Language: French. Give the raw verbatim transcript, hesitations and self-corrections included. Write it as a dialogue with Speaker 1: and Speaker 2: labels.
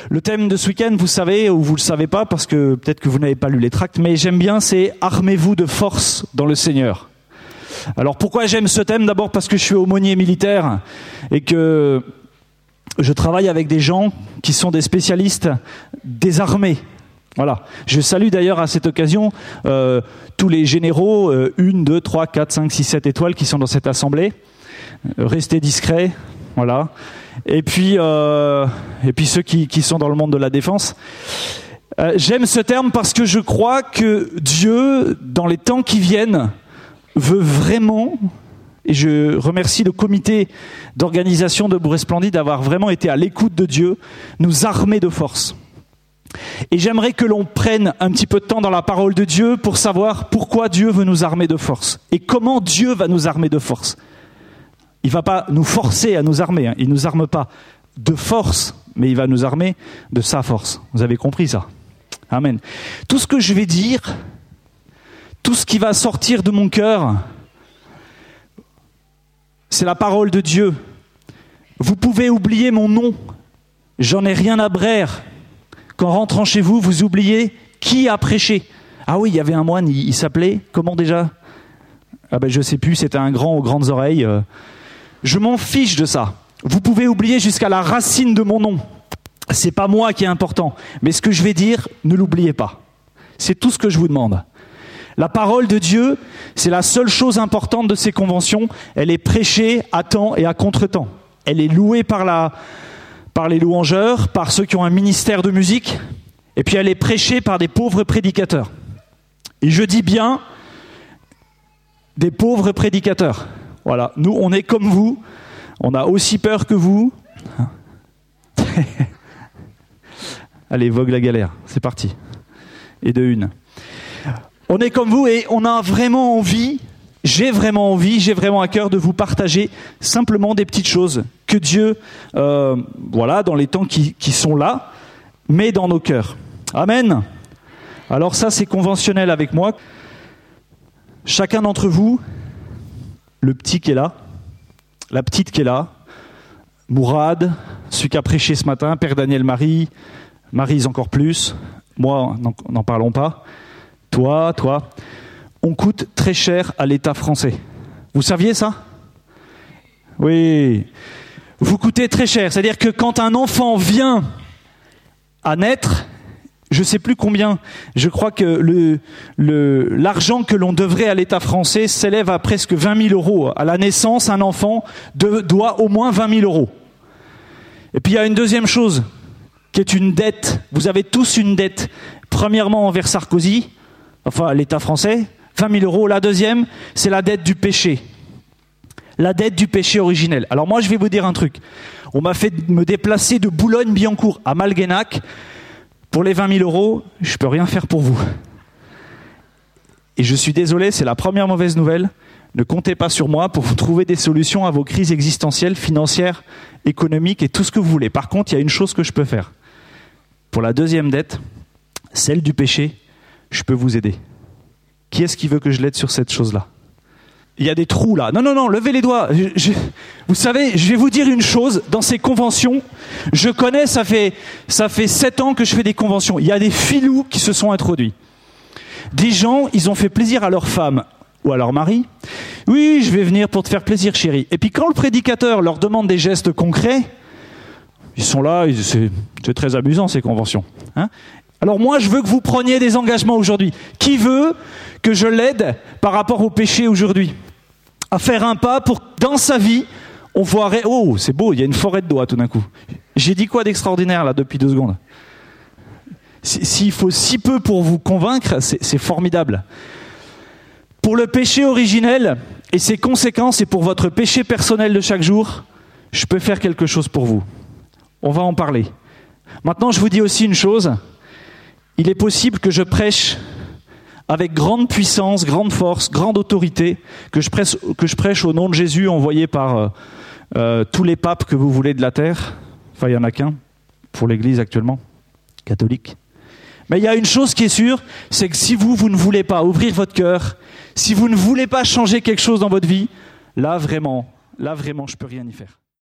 Speaker 1: Le thème de ce week-end, vous savez, ou vous le savez pas, parce que peut-être que vous n'avez pas lu les tracts, mais j'aime bien, c'est « Armez-vous de force dans le Seigneur ». Alors pourquoi j'aime ce thème? D'abord parce que je suis aumônier militaire et que je travaille avec des gens qui sont des spécialistes des armées. Voilà. Je salue d'ailleurs à cette occasion euh, tous les généraux, euh, une, deux, trois, quatre, cinq, six, sept étoiles qui sont dans cette assemblée. Euh, restez discrets, voilà. Et puis, euh, et puis ceux qui, qui sont dans le monde de la défense. Euh, j'aime ce terme parce que je crois que Dieu, dans les temps qui viennent, veut vraiment, et je remercie le comité d'organisation de Bourg-Esplendide d'avoir vraiment été à l'écoute de Dieu, nous armer de force. Et j'aimerais que l'on prenne un petit peu de temps dans la parole de Dieu pour savoir pourquoi Dieu veut nous armer de force et comment Dieu va nous armer de force. Il ne va pas nous forcer à nous armer, hein. Il ne nous arme pas de force, mais il va nous armer de sa force. Vous avez compris ça? Amen. Tout ce que je vais dire, tout ce qui va sortir de mon cœur, c'est la parole de Dieu. Vous pouvez oublier mon nom, j'en ai rien à braire. Qu'en rentrant chez vous, vous oubliez qui a prêché. Ah oui, il y avait un moine, il, il s'appelait, comment déjà? Ah ben je sais plus, c'était un grand aux grandes oreilles. Euh, je m'en fiche de ça. Vous pouvez oublier jusqu'à la racine de mon nom. C'est pas moi qui est important, mais ce que je vais dire, ne l'oubliez pas. C'est tout ce que je vous demande. La parole de Dieu, c'est la seule chose importante de ces conventions. Elle est prêchée à temps et à contre-temps. Elle est louée par la, par les louangeurs, par ceux qui ont un ministère de musique, et puis elle est prêchée par des pauvres prédicateurs. Et je dis bien des pauvres prédicateurs. Voilà, nous on est comme vous, on a aussi peur que vous. Allez, vogue la galère, c'est parti. Et de une. On est comme vous et on a vraiment envie, j'ai vraiment envie, j'ai vraiment à cœur de vous partager simplement des petites choses que Dieu, euh, voilà, dans les temps qui, qui sont là, met dans nos cœurs. Amen. Alors ça, c'est conventionnel avec moi. Chacun d'entre vous, le petit qui est là, la petite qui est là, Mourad, celui qui a prêché ce matin, Père Daniel Marie, Maryse encore plus, moi, n'en parlons pas. Toi, toi, on coûte très cher à l'État français. Vous saviez ça? Oui. Vous coûtez très cher. C'est-à-dire que quand un enfant vient à naître, je ne sais plus combien, je crois que le, le, l'argent que l'on devrait à l'État français s'élève à presque vingt mille euros. À la naissance, un enfant de, doit au moins vingt mille euros. Et puis il y a une deuxième chose, qui est une dette. Vous avez tous une dette. Premièrement envers Sarkozy, enfin l'État français, vingt mille euros. La deuxième, c'est la dette du péché. La dette du péché originel. Alors moi, je vais vous dire un truc. On m'a fait me déplacer de Boulogne-Billancourt à Malguenac. Pour les vingt mille euros, je ne peux rien faire pour vous. Et je suis désolé, c'est la première mauvaise nouvelle. Ne comptez pas sur moi pour vous trouver des solutions à vos crises existentielles, financières, économiques et tout ce que vous voulez. Par contre, il y a une chose que je peux faire. Pour la deuxième dette, celle du péché, je peux vous aider. Qui est-ce qui veut que je l'aide sur cette chose-là? Il y a des trous là. Non, non, non, levez les doigts. Je, je, vous savez, je vais vous dire une chose. Dans ces conventions, je connais, ça fait, ça fait sept ans que je fais des conventions. Il y a des filous qui se sont introduits. Des gens, ils ont fait plaisir à leur femme ou à leur mari. Oui, je vais venir pour te faire plaisir, chérie. Et puis quand le prédicateur leur demande des gestes concrets, ils sont là, ils, c'est, c'est très amusant ces conventions. Hein? Alors moi, je veux que vous preniez des engagements aujourd'hui. Qui veut que je l'aide par rapport au péché aujourd'hui? À faire un pas pour que dans sa vie, on voit... Oh, c'est beau, il y a une forêt de doigts tout d'un coup. J'ai dit quoi d'extraordinaire là depuis deux secondes? S'il faut si peu pour vous convaincre, c'est, c'est formidable. Pour le péché originel et ses conséquences et pour votre péché personnel de chaque jour, je peux faire quelque chose pour vous. On va en parler. Maintenant, je vous dis aussi une chose. Il est possible que je prêche avec grande puissance, grande force, grande autorité, que je prêche, que je prêche au nom de Jésus envoyé par euh, euh, tous les papes que vous voulez de la terre. Enfin, il n'y en a qu'un pour l'Église actuellement, catholique. Mais il y a une chose qui est sûre, c'est que si vous, vous ne voulez pas ouvrir votre cœur, si vous ne voulez pas changer quelque chose dans votre vie, là vraiment, là vraiment, je ne peux rien y faire.